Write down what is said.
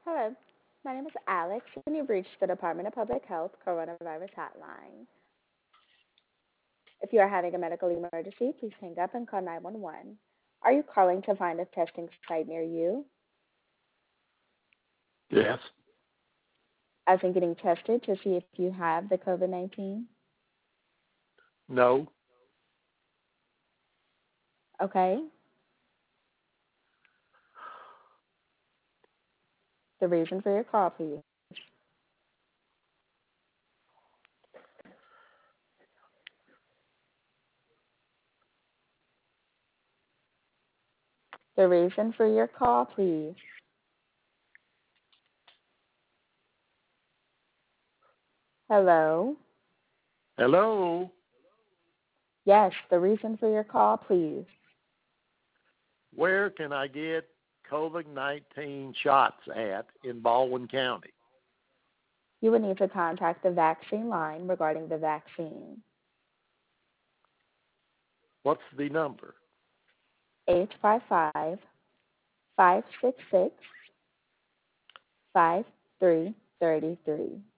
Hello, my name is Alex, and you've reached the Department of Public Health Coronavirus Hotline. If you are having a medical emergency, please hang up and call 911. Are you calling to find a testing site near you? Yes. As in getting tested to see if you have the COVID 19? No. Okay. The reason for your call, please. The reason for your call, please. Hello? Hello. Yes, the reason for your call, please. Where can I get COVID-19 shots at in Baldwin County? You would need to contact the vaccine line regarding the vaccine. What's the number? 855 566 5333.